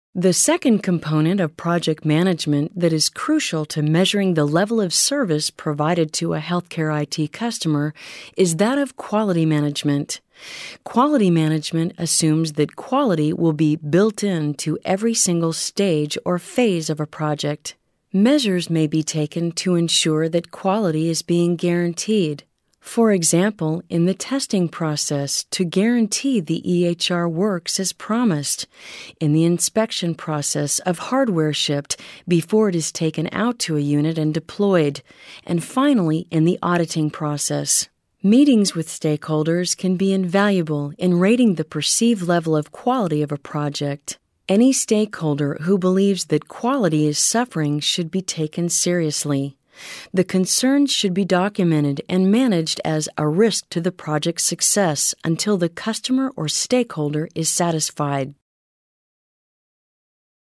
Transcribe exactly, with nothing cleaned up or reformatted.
The second component of project management that is crucial to measuring the level of service provided to a healthcare I T customer is that of quality management. Quality management assumes that quality will be built into every single stage or phase of a project. Measures may be taken to ensure that quality is being guaranteed. For example, in the testing process, to guarantee the E H R works as promised, in the inspection process of hardware shipped before it is taken out to a unit and deployed, and finally in the auditing process. Meetings with stakeholders can be invaluable in rating the perceived level of quality of a project. Any stakeholder who believes that quality is suffering should be taken seriously. The concerns should be documented and managed as a risk to the project's success until the customer or stakeholder is satisfied.